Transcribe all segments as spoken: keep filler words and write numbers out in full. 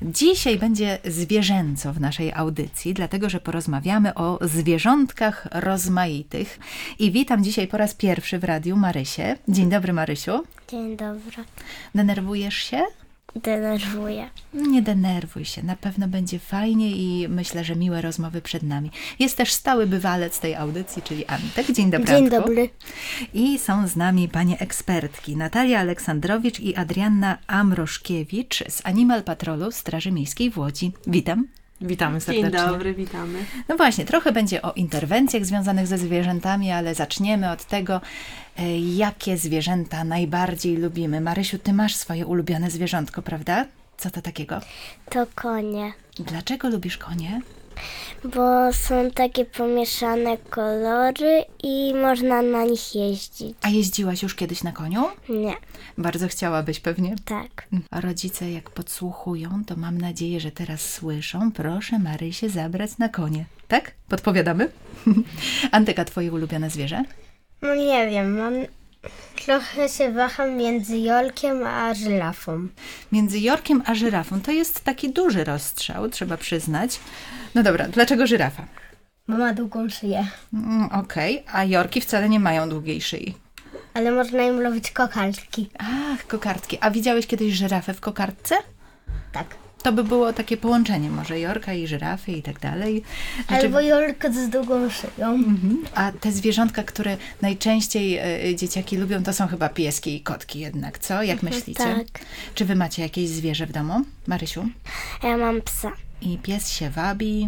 Dzisiaj będzie zwierzęco w naszej audycji, dlatego że porozmawiamy o zwierzątkach rozmaitych. I witam dzisiaj po raz pierwszy w radiu Marysię. Dzień dobry, Marysiu. Dzień dobry. Denerwujesz się? Denerwuję. Nie denerwuj się, na pewno będzie fajnie i myślę, że miłe rozmowy przed nami. Jest też stały bywalec tej audycji, czyli Antek. Dzień dobry, Dzień Antku. dobry. I są z nami panie ekspertki Natalia Aleksandrowicz i Adrianna Amroszkiewicz z Animal Patrolu Straży Miejskiej w Łodzi. Witam. Witamy serdecznie. Dzień dobry, witamy. No właśnie, trochę będzie o interwencjach związanych ze zwierzętami, ale zaczniemy od tego, e, jakie zwierzęta najbardziej lubimy. Marysiu, ty masz swoje ulubione zwierzątko, prawda? Co to takiego? To konie, Dlaczego lubisz konie? bo są takie pomieszane kolory i można na nich jeździć. A jeździłaś już kiedyś na koniu? Nie, Bardzo chciałabyś pewnie. tak. A rodzice jak podsłuchują, to mam nadzieję, że teraz słyszą. Proszę Marysię zabrać na konie. Tak? Podpowiadamy? Antyka, twoje ulubione zwierzę? No nie wiem, mam... trochę się waham między Jorkiem a żyrafą. Między Jorkiem a żyrafą. To jest taki duży rozstrzał, trzeba przyznać. No dobra, dlaczego żyrafa? Bo ma długą szyję, Mm, Okej, a Jorki wcale nie mają długiej szyi. ale można im robić kokardki. Ach, kokardki. A widziałeś kiedyś żyrafę w kokardce? Tak. To by było takie połączenie może Jorka i żyrafy i tak dalej. Znaczy- Albo Jork z długą szyją. Mhm. A te zwierzątka, które najczęściej e, dzieciaki lubią, to są chyba pieski i kotki jednak, co? Jak myślicie? tak. Czy wy macie jakieś zwierzę w domu, Marysiu? Ja mam psa. I pies się wabi.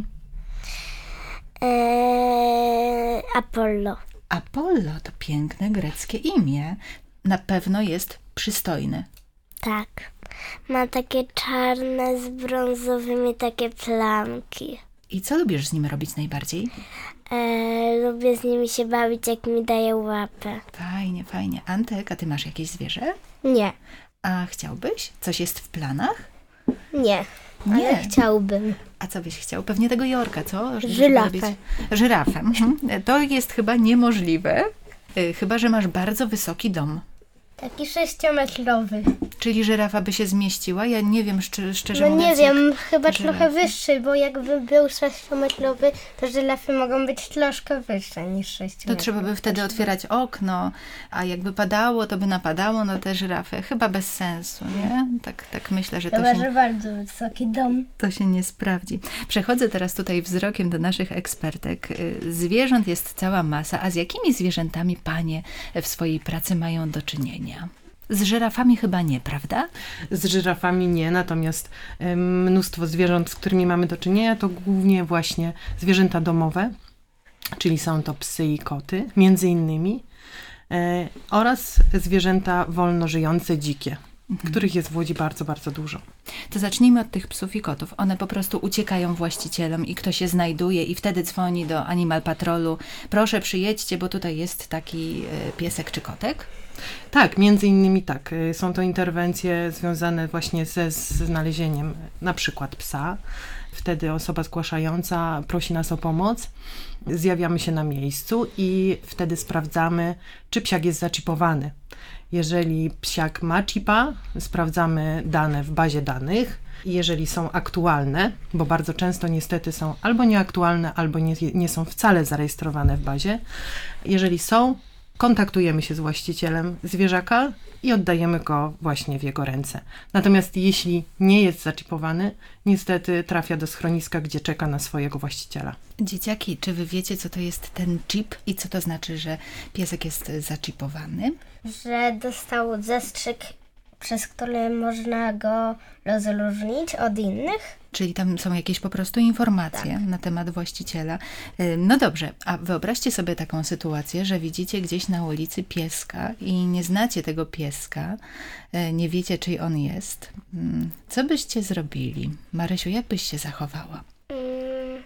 Eee, Apollo. Apollo to piękne greckie imię. Na pewno jest przystojny. Tak. Ma takie czarne z brązowymi takie plamki. I co lubisz z nim robić najbardziej? Eee, lubię z nimi się bawić, jak mi daje łapę. Fajnie, fajnie. Antek, a ty masz jakieś zwierzę? Nie, A chciałbyś? Coś jest w planach? nie, Nie. ale chciałbym. A co byś chciał? Pewnie tego Jorka, co? Żeby Żyrafę. robić- Żyrafę. Mhm. To jest chyba niemożliwe. Y, Chyba że masz bardzo wysoki dom. Taki sześciometrowy. Czyli żyrafa by się zmieściła? Ja nie wiem, szczerze, szczerze No mówiąc. nie jak- wiem, chyba żyrafy. trochę wyższy, bo jakby był sześciometrowy, to żyrafy mogą być troszkę wyższe niż sześciometrowe. To trzeba by wtedy otwierać okno, a jakby padało, to by napadało na te żyrafy. Chyba bez sensu, nie? Tak, tak myślę, że to Chyba, się, że bardzo wysoki dom. to się nie sprawdzi. Przechodzę teraz tutaj wzrokiem do naszych ekspertek. Y, Zwierząt jest cała masa, a z jakimi zwierzętami panie w swojej pracy mają do czynienia? Z żyrafami chyba nie, prawda? Z żyrafami nie, natomiast e, mnóstwo zwierząt, z którymi mamy do czynienia, to głównie właśnie zwierzęta domowe, czyli są to psy i koty, między innymi, e, oraz zwierzęta wolno żyjące, dzikie, których jest w Łodzi bardzo, bardzo dużo. To zacznijmy od tych psów i kotów. One po prostu uciekają właścicielom i ktoś je znajduje i wtedy dzwoni do Animal Patrolu. Proszę przyjedźcie, bo tutaj jest taki e, piesek czy kotek. Tak, między innymi tak. y, Są to interwencje związane właśnie ze znalezieniem na przykład psa. Wtedy osoba zgłaszająca prosi nas o pomoc. Zjawiamy się na miejscu i wtedy sprawdzamy, czy psiak jest zaczipowany. Jeżeli psiak ma chipa, sprawdzamy dane w bazie danych. I jeżeli są aktualne, bo bardzo często niestety są albo nieaktualne, albo nie, nie są wcale zarejestrowane w bazie. Jeżeli są, kontaktujemy się z właścicielem zwierzaka i oddajemy go właśnie w jego ręce. Natomiast jeśli nie jest zaczipowany, niestety trafia do schroniska, gdzie czeka na swojego właściciela. Dzieciaki, czy wy wiecie, co to jest ten chip i co to znaczy, że piesek jest zaczipowany? Że dostał zastrzyk, przez który można go rozróżnić od innych. Czyli tam są jakieś po prostu informacje na temat właściciela. Y, No dobrze, a wyobraźcie sobie taką sytuację, że widzicie gdzieś na ulicy pieska i nie znacie tego pieska, y, nie wiecie, czyj on jest. Mm, Co byście zrobili? Marysiu, jak byś się zachowała? Mm,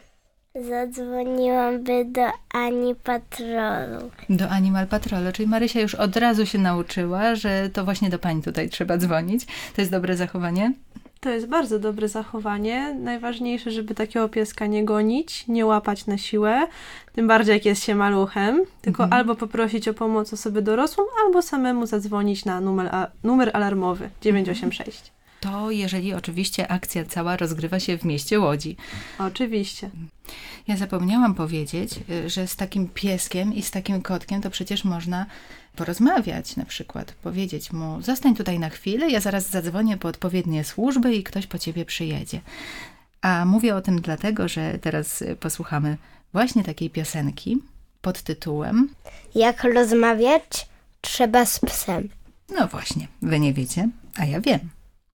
zadzwoniłam by do Ani Patrolu. Do Animal Patrolu, czyli Marysia już od razu się nauczyła, że to właśnie do pani tutaj trzeba dzwonić. To jest dobre zachowanie? To jest bardzo dobre zachowanie. Najważniejsze, żeby takiego pieska nie gonić, nie łapać na siłę, tym bardziej jak jest się maluchem, tylko Mhm. albo poprosić o pomoc osobę dorosłą, albo samemu zadzwonić na numer, a, numer alarmowy dziewięć osiem sześć. to jeżeli oczywiście akcja cała rozgrywa się w mieście Łodzi. Oczywiście. Ja zapomniałam powiedzieć, że z takim pieskiem i z takim kotkiem to przecież można porozmawiać na przykład, powiedzieć mu: zostań tutaj na chwilę, ja zaraz zadzwonię po odpowiednie służby i ktoś po ciebie przyjedzie. A mówię o tym dlatego, że teraz posłuchamy właśnie takiej piosenki pod tytułem Jak rozmawiać trzeba z psem. No właśnie, wy nie wiecie, a ja wiem.